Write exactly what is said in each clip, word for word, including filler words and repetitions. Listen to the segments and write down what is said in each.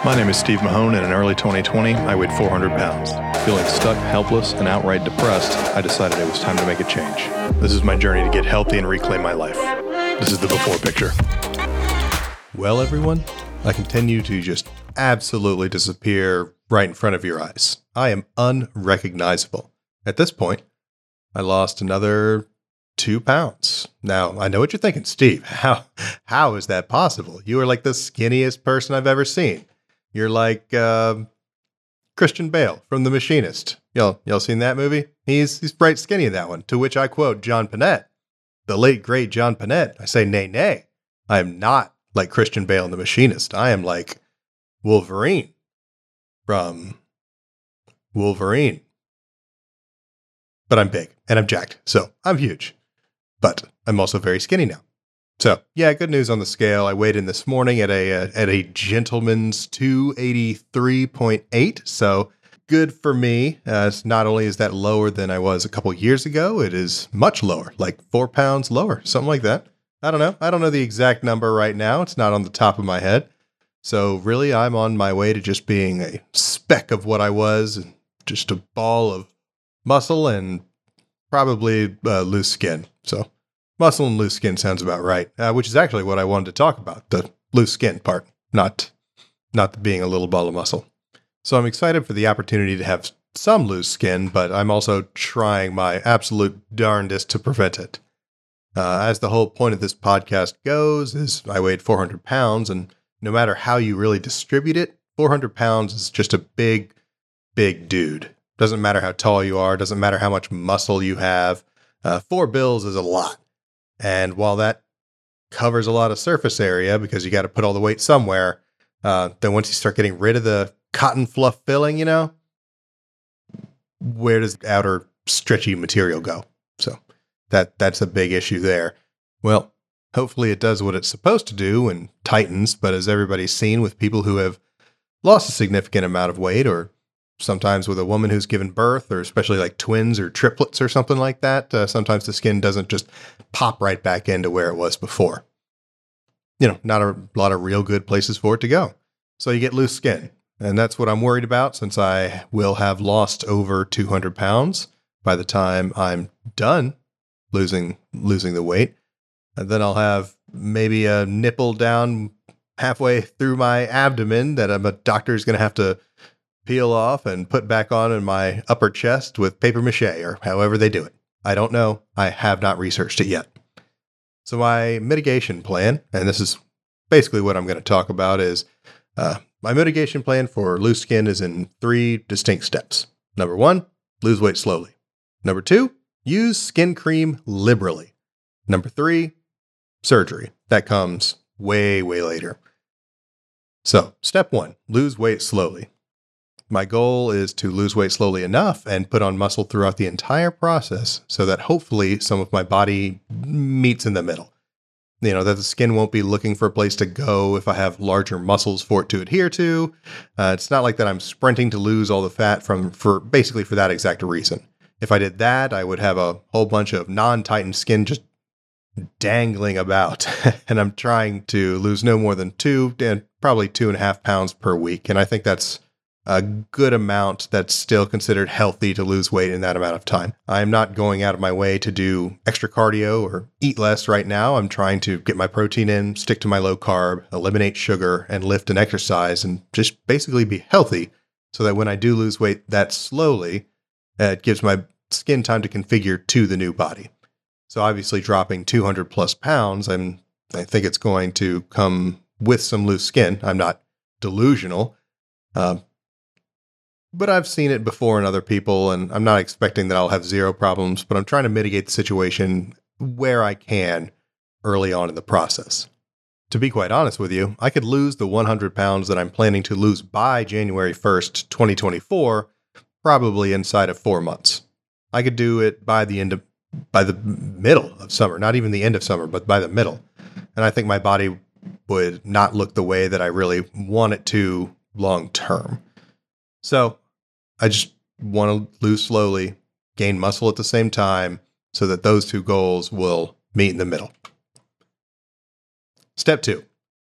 My name is Steve Mahone, and in early twenty twenty, I weighed four hundred pounds. Feeling stuck, helpless, and outright depressed, I decided it was time to make a change. This is my journey to get healthy and reclaim my life. This is the before picture. Well, everyone, I continue to just absolutely disappear right in front of your eyes. I am unrecognizable. At this point, I lost another two pounds. Now, I know what you're thinking, Steve. How how is that possible? You are like the skinniest person I've ever seen. You're like uh, Christian Bale from The Machinist. Y'all, y'all seen that movie? He's he's bright skinny in that one. To which I quote John Panette, the late great John Panette. I say, nay, nay. I am not like Christian Bale in The Machinist. I am like Wolverine from Wolverine. But I'm big and I'm jacked, so I'm huge. But I'm also very skinny now. So, yeah, good news on the scale. I weighed in this morning at a uh, at a gentleman's two eighty-three point eight. So, good for me. Uh, it's not only is that lower than I was a couple years ago, it is much lower, like four pounds lower, something like that. I don't know. I don't know the exact number right now. It's not on the top of my head. So, really, I'm on my way to just being a speck of what I was, just a ball of muscle and probably uh, loose skin. So, muscle and loose skin sounds about right, uh, which is actually what I wanted to talk about, the loose skin part, not not the being a little ball of muscle. So I'm excited for the opportunity to have some loose skin, but I'm also trying my absolute darndest to prevent it. Uh, as the whole point of this podcast goes, is I weighed four hundred pounds, and no matter how you really distribute it, four hundred pounds is just a big, big dude. Doesn't matter how tall you are, doesn't matter how much muscle you have. Uh, four bills is a lot. And while that covers a lot of surface area because you got to put all the weight somewhere, uh, then once you start getting rid of the cotton fluff filling, you know, where does the outer stretchy material go? So that that's a big issue there. Well, hopefully it does what it's supposed to do and tightens. But as everybody's seen with people who have lost a significant amount of weight, or sometimes with a woman who's given birth, or especially like twins or triplets or something like that, uh, sometimes the skin doesn't just pop right back into where it was before. You know, not a lot of real good places for it to go. So you get loose skin. And that's what I'm worried about, since I will have lost over two hundred pounds by the time I'm done losing losing the weight. And then I'll have maybe a nipple down halfway through my abdomen that I'm a doctor's going to have to peel off and put back on in my upper chest with paper mache, or however they do it. I don't know. I have not researched it yet. So my mitigation plan, and this is basically what I'm going to talk about, is uh, my mitigation plan for loose skin is in three distinct steps. Number one, lose weight slowly. Number two, use skin cream liberally. Number three, surgery. That comes way, way later. So step one, lose weight slowly. My goal is to lose weight slowly enough and put on muscle throughout the entire process so that hopefully some of my body meets in the middle. You know, that the skin won't be looking for a place to go if I have larger muscles for it to adhere to. Uh, it's not like that I'm sprinting to lose all the fat from for basically for that exact reason. If I did that, I would have a whole bunch of non-tightened skin just dangling about. And I'm trying to lose no more than two, and probably two and a half pounds per week. And I think that's a good amount that's still considered healthy to lose weight in that amount of time. I'm not going out of my way to do extra cardio or eat less right now. I'm trying to get my protein in, stick to my low carb, eliminate sugar, and lift and exercise, and just basically be healthy so that when I do lose weight that slowly, uh, it gives my skin time to configure to the new body. So obviously dropping two hundred plus pounds, I'm, I think it's going to come with some loose skin. I'm not delusional. Um, But I've seen it before in other people, and I'm not expecting that I'll have zero problems, but I'm trying to mitigate the situation where I can early on in the process. To be quite honest with you, I could lose the one hundred pounds that I'm planning to lose by January first, twenty twenty-four, probably inside of four months. I could do it by the end of, by the middle of summer, not even the end of summer, but by the middle. And I think my body would not look the way that I really want it to long term. So I just want to lose slowly, gain muscle at the same time, so that those two goals will meet in the middle. Step two,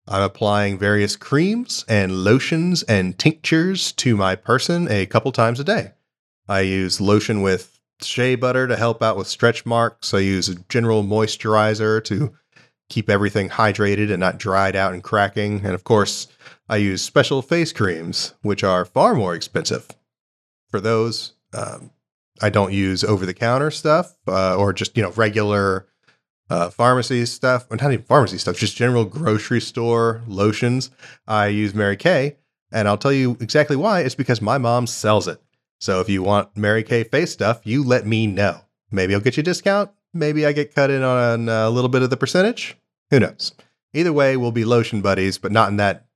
I'm applying various creams and lotions and tinctures to my person a couple times a day. I use lotion with shea butter to help out with stretch marks. I use a general moisturizer to keep everything hydrated and not dried out and cracking. And of course, I use special face creams, which are far more expensive. For those, um, I don't use over-the-counter stuff uh, or just, you know, regular uh, pharmacy stuff. Well, not even pharmacy stuff, just general grocery store lotions. I use Mary Kay, and I'll tell you exactly why. It's because my mom sells it. So if you want Mary Kay face stuff, you let me know. Maybe I'll get you a discount. Maybe I get cut in on a little bit of the percentage. Who knows? Either way, we'll be lotion buddies, but not in that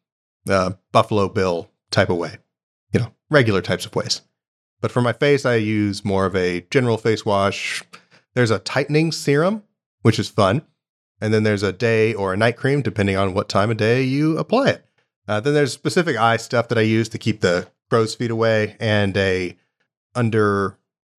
uh, Buffalo Bill type of way. You know, regular types of ways. But for my face, I use more of a general face wash. There's a tightening serum, which is fun. And then there's a day or a night cream, depending on what time of day you apply it. Uh, then there's specific eye stuff that I use to keep the crow's feet away, and a under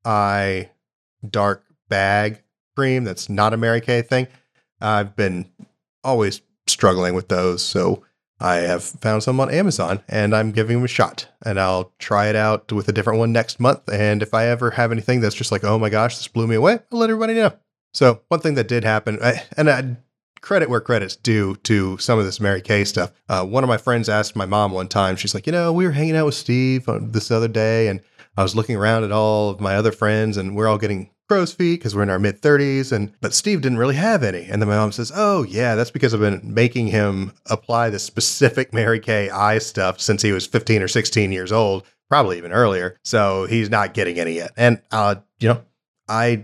eye dark bag cream that's not a Mary Kay thing. I've been always struggling with those, so I have found some on Amazon, and I'm giving them a shot. And I'll try it out with a different one next month, and if I ever have anything that's just like, oh my gosh, this blew me away, I'll let everybody know. So one thing that did happen, and I credit where credit's due to some of this Mary Kay stuff. Uh, one of my friends asked my mom one time, she's like, you know, we were hanging out with Steve on this other day, and I was looking around at all of my other friends, and we're all getting crow's feet because we're in our mid thirties, and but Steve didn't really have any. And then my mom says, oh yeah, that's because I've been making him apply the specific Mary Kay eye stuff since he was fifteen or sixteen years old, probably even earlier. So he's not getting any yet. And, uh, you know, I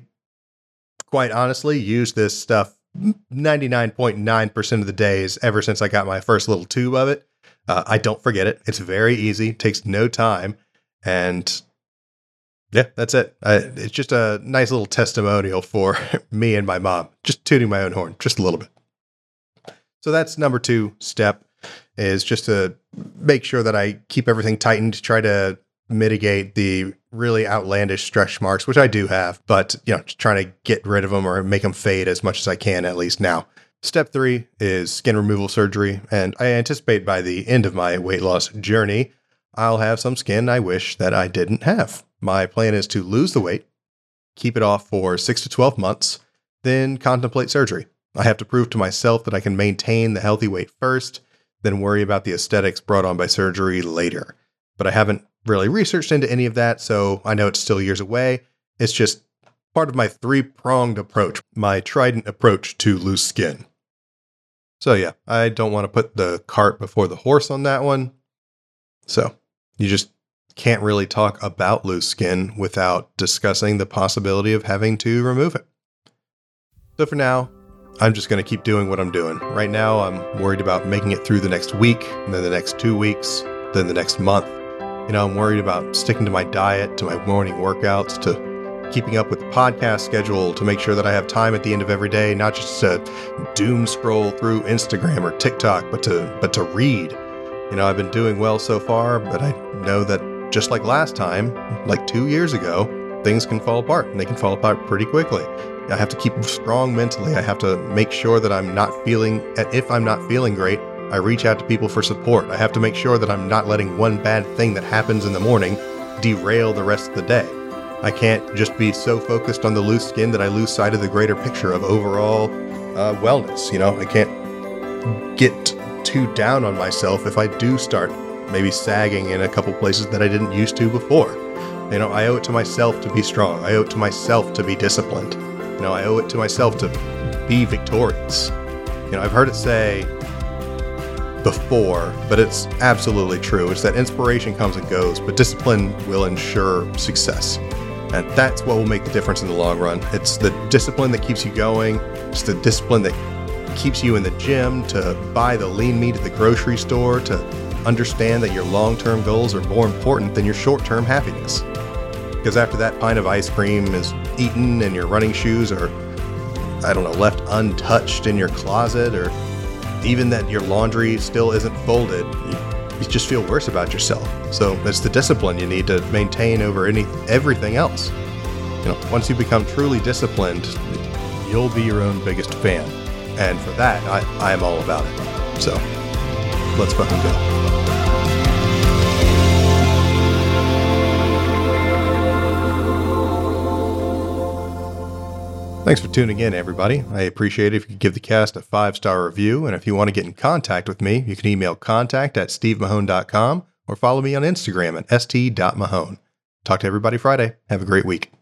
quite honestly use this stuff ninety-nine point nine percent of the days ever since I got my first little tube of it. Uh, I don't forget it. It's very easy, takes no time. And yeah, that's it. Uh, it's just a nice little testimonial for me and my mom. Just tooting my own horn, just a little bit. So that's number two step, is just to make sure that I keep everything tightened, try to mitigate the really outlandish stretch marks, which I do have, but you know, just trying to get rid of them or make them fade as much as I can, at least now. Step three is skin removal surgery, and I anticipate by the end of my weight loss journey, I'll have some skin I wish that I didn't have. My plan is to lose the weight, keep it off for six to twelve months, then contemplate surgery. I have to prove to myself that I can maintain the healthy weight first, then worry about the aesthetics brought on by surgery later. But I haven't really researched into any of that, so I know it's still years away. It's just part of my three-pronged approach, my trident approach to loose skin. So yeah, I don't want to put the cart before the horse on that one. So you just can't really talk about loose skin without discussing the possibility of having to remove it. So for now, I'm just going to keep doing what I'm doing. Right now, I'm worried about making it through the next week, and then the next two weeks, then the next month. You know, I'm worried about sticking to my diet, to my morning workouts, to keeping up with the podcast schedule, to make sure that I have time at the end of every day, not just to doom scroll through Instagram or TikTok, but to but to read. You know, I've been doing well so far, but I know that just like last time, like two years ago, things can fall apart, and they can fall apart pretty quickly. I have to keep strong mentally. I have to make sure that I'm not feeling, if I'm not feeling great, I reach out to people for support. I have to make sure that I'm not letting one bad thing that happens in the morning derail the rest of the day. I can't just be so focused on the loose skin that I lose sight of the greater picture of overall uh, wellness. You know, I can't get too down on myself if I do start maybe sagging in a couple places that I didn't used to before. You know, I owe it to myself to be strong. I owe it to myself to be disciplined. You know, I owe it to myself to be victorious. You know, I've heard it say before, but it's absolutely true. It's that inspiration comes and goes, but discipline will ensure success. And that's what will make the difference in the long run. It's the discipline that keeps you going. It's the discipline that keeps you in the gym, to buy the lean meat at the grocery store, to understand that your long-term goals are more important than your short-term happiness. Because after that pint of ice cream is eaten and your running shoes are, I don't know, left untouched in your closet, or even that your laundry still isn't folded, you, you just feel worse about yourself. So it's the discipline you need to maintain over any everything else. You know, once you become truly disciplined, you'll be your own biggest fan. And for that, I, I am all about it. So let's fucking go. Thanks for tuning in, everybody. I appreciate it if you could give the cast a five-star review, and if you want to get in contact with me, you can email contact at steve mahone dot com or follow me on Instagram at st dot mahone. Talk to everybody Friday. Have a great week.